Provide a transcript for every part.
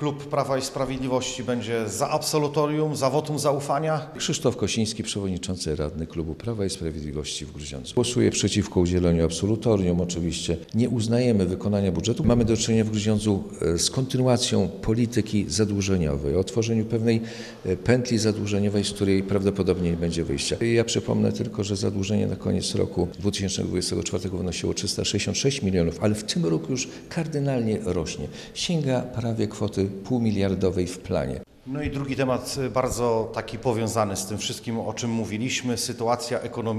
Klub Prawa i Sprawiedliwości będzie za absolutorium, za wotum zaufania. Krzysztof Kosiński, przewodniczący radny Klubu Prawa i Sprawiedliwości w Grudziądzu. Głosuję przeciwko udzieleniu absolutorium. Oczywiście nie uznajemy wykonania budżetu. Mamy do czynienia w Grudziądzu z kontynuacją polityki zadłużeniowej, o tworzeniu pewnej pętli zadłużeniowej, z której prawdopodobnie nie będzie wyjścia. Ja przypomnę tylko, że zadłużenie na koniec roku 2024 wynosiło 366 milionów, ale w tym roku już kardynalnie rośnie. Sięga prawie kwoty półmiliardowej w planie. No i drugi temat bardzo taki powiązany z tym wszystkim, o czym mówiliśmy, sytuacja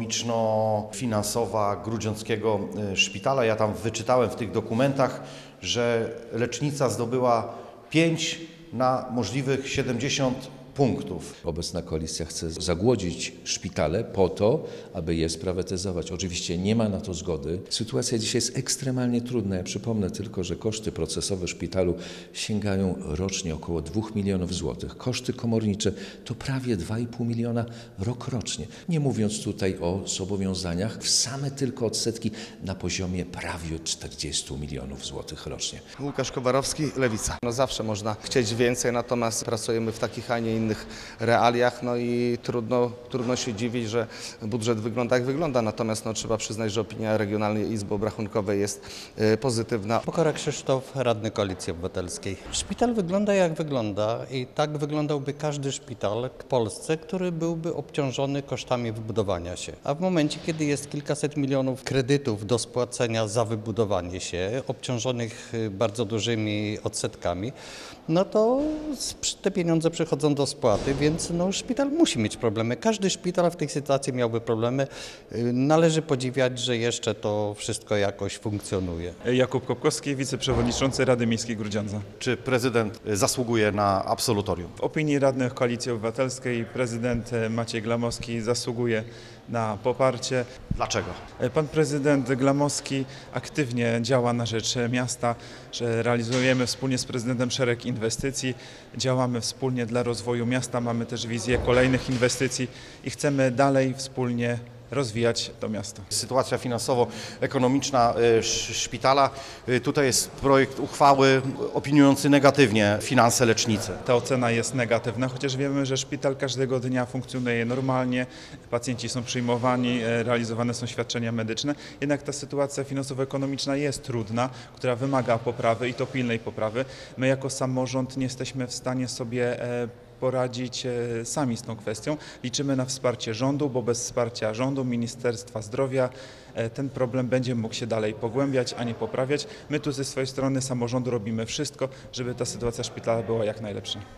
ekonomiczno-finansowa Grudziąckiego Szpitala. Ja tam wyczytałem w tych dokumentach, że lecznica zdobyła 5 na możliwych 70 punktów. Obecna koalicja chce zagłodzić szpitale po to, aby je sprywatyzować. Oczywiście nie ma na to zgody. Sytuacja dzisiaj jest ekstremalnie trudna. Ja przypomnę tylko, że koszty procesowe szpitalu sięgają rocznie około 2 milionów złotych. Koszty komornicze to prawie 2,5 miliona rokrocznie. Nie mówiąc tutaj o zobowiązaniach, w same tylko odsetki na poziomie prawie 40 milionów złotych rocznie. Łukasz Kowarowski, Lewica. No zawsze można chcieć więcej, natomiast pracujemy w takich, a nie innych realiach, no i trudno się dziwić, że budżet wygląda jak wygląda, natomiast trzeba przyznać, że opinia Regionalnej Izby Obrachunkowej jest pozytywna. Pokora Krzysztof, radny Koalicji Obywatelskiej. Szpital wygląda jak wygląda i tak wyglądałby każdy szpital w Polsce, który byłby obciążony kosztami wybudowania się. A w momencie, kiedy jest kilkaset milionów kredytów do spłacenia za wybudowanie się, obciążonych bardzo dużymi odsetkami, no to te pieniądze przychodzą do spłaty, więc szpital musi mieć problemy. Każdy szpital w tej sytuacji miałby problemy. Należy podziwiać, że jeszcze to wszystko jakoś funkcjonuje. Jakub Kopkowski, wiceprzewodniczący Rady Miejskiej Grudziądza. Czy prezydent zasługuje na absolutorium? W opinii radnych Koalicji Obywatelskiej prezydent Maciej Glamowski zasługuje na poparcie. Dlaczego? Pan prezydent Glamowski aktywnie działa na rzecz miasta, że realizujemy wspólnie z prezydentem szereg inwestycji, działamy wspólnie dla rozwoju miasta, mamy też wizję kolejnych inwestycji i chcemy dalej wspólnie rozwijać to miasto. Sytuacja finansowo-ekonomiczna szpitala. Tutaj jest projekt uchwały opiniujący negatywnie finanse lecznicy. Ta ocena jest negatywna, chociaż wiemy, że szpital każdego dnia funkcjonuje normalnie, pacjenci są przyjmowani, realizowane są świadczenia medyczne, jednak ta sytuacja finansowo-ekonomiczna jest trudna, która wymaga poprawy i to pilnej poprawy. My jako samorząd nie jesteśmy w stanie sobie poradzić sami z tą kwestią. Liczymy na wsparcie rządu, bo bez wsparcia rządu, Ministerstwa Zdrowia ten problem będzie mógł się dalej pogłębiać, a nie poprawiać. My tu ze swojej strony samorządu robimy wszystko, żeby ta sytuacja szpitala była jak najlepsza.